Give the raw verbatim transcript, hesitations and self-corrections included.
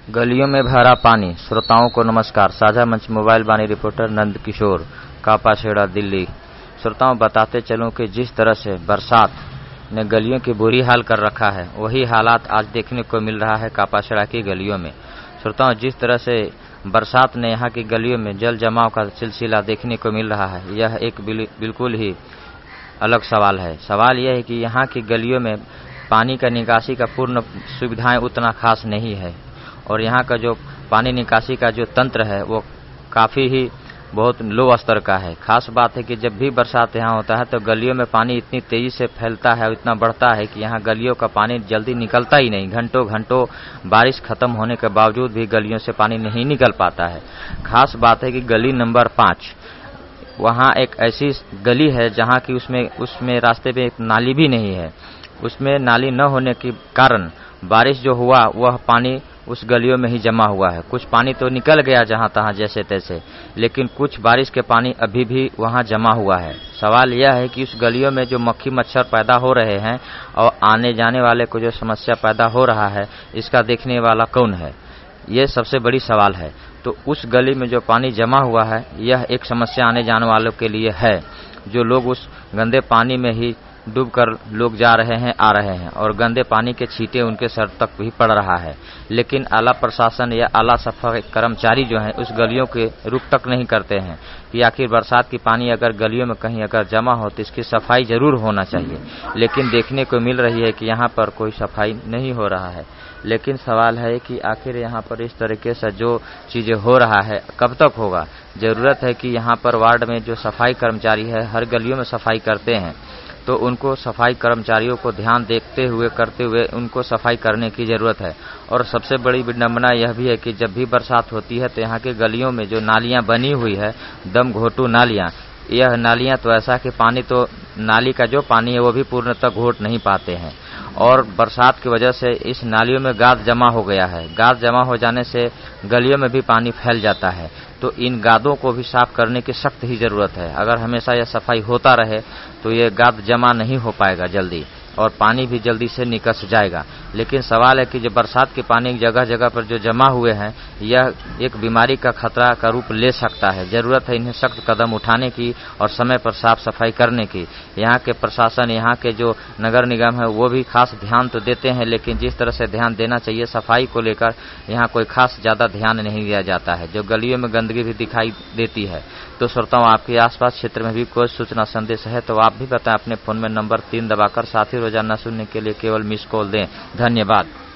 गलियों में भरा पानी। श्रोताओं को नमस्कार। साझा मंच मोबाइल वाणी रिपोर्टर नंद किशोर, कापाखेड़ा, दिल्ली। श्रोताओं, बताते चलूं कि जिस तरह से बरसात ने गलियों की बुरी हाल कर रखा है, वही हालात आज देखने को मिल रहा है कापाखेड़ा की गलियों में। श्रोताओं, जिस तरह से बरसात ने यहाँ की गलियों में जल जमाव का सिलसिला देखने को मिल रहा है, यह एक बिल्कुल ही अलग सवाल है। सवाल यह है कि यहाँ की गलियों में पानी का निकासी का पूर्ण सुविधाएं उतना खास नहीं है और यहाँ का जो पानी निकासी का जो तंत्र है वो काफी ही बहुत लो स्तर का है। खास बात है कि जब भी बरसात यहाँ होता है तो गलियों में पानी इतनी तेजी से फैलता है, इतना बढ़ता है कि यहाँ गलियों का पानी जल्दी निकलता ही नहीं। घंटों घंटों बारिश खत्म होने के बावजूद भी गलियों से पानी नहीं निकल पाता है। खास बात है कि गली नंबर पाँच, वहाँ एक ऐसी गली है जहाँ की उसमें उसमें रास्ते पे एक नाली भी नहीं है। उसमें नाली न होने के कारण बारिश जो हुआ वह पानी उस गलियों में ही जमा हुआ है। कुछ पानी तो निकल गया जहां तहां जैसे तैसे, लेकिन कुछ बारिश के पानी अभी भी वहां जमा हुआ है। सवाल यह है कि उस गलियों में जो मक्खी मच्छर पैदा हो रहे हैं और आने जाने वाले को जो समस्या पैदा हो रहा है, इसका देखने वाला कौन है, ये सबसे बड़ी सवाल है। तो उस गली में जो पानी जमा हुआ है, यह एक समस्या आने जाने वालों के लिए है। जो लोग उस गंदे पानी में ही डूबकर लोग जा रहे हैं, आ रहे हैं और गंदे पानी के छींटे उनके सर तक भी पड़ रहा है। लेकिन आला प्रशासन या आला सफाई कर्मचारी जो हैं उस गलियों के रुख तक नहीं करते हैं कि आखिर बरसात की पानी अगर गलियों में कहीं अगर जमा हो तो इसकी सफाई जरूर होना चाहिए। लेकिन देखने को मिल रही है कि यहाँ पर कोई सफाई नहीं हो रहा है। लेकिन सवाल है कि आखिर यहाँ पर इस तरीके से जो चीजें हो रहा है कब तक होगा। जरूरत है कि यहाँ पर वार्ड में जो सफाई कर्मचारी है, हर गलियों में सफाई करते हैं, तो उनको सफाई कर्मचारियों को ध्यान देखते हुए करते हुए उनको सफाई करने की जरूरत है। और सबसे बड़ी विडंबना यह भी है कि जब भी बरसात होती है तो यहाँ के गलियों में जो नालियां बनी हुई है, दम घोटू नालियां, यह नालियां तो ऐसा कि पानी तो नाली का जो पानी है वो भी पूर्णतः घोट नहीं पाते हैं और बरसात की वजह से इस नालियों में गाद जमा हो गया है। गाद जमा हो जाने से गलियों में भी पानी फैल जाता है। तो इन गादों को भी साफ करने की सख्त ही जरूरत है। अगर हमेशा यह सफाई होता रहे तो ये गाद जमा नहीं हो पाएगा जल्दी और पानी भी जल्दी से निकस जाएगा। लेकिन सवाल है कि जो बरसात के पानी जगह जगह पर जो जमा हुए हैं, यह एक बीमारी का खतरा का रूप ले सकता है। जरूरत है इन्हें सख्त कदम उठाने की और समय पर साफ सफाई करने की। यहाँ के प्रशासन, यहाँ के जो नगर निगम है वो भी खास ध्यान तो देते हैं, लेकिन जिस तरह से ध्यान देना चाहिए सफाई को लेकर यहाँ कोई खास ज्यादा ध्यान नहीं दिया जाता है। जो गलियों में गंदगी भी दिखाई देती है। तो श्रोताओं, आपके आसपास क्षेत्र में भी कोई सूचना संदेश है तो आप भी बताएं अपने फोन में नंबर तीन दबाकर। साथ ही रोजाना सुनने के लिए केवल मिस कॉल दें। धन्यवाद।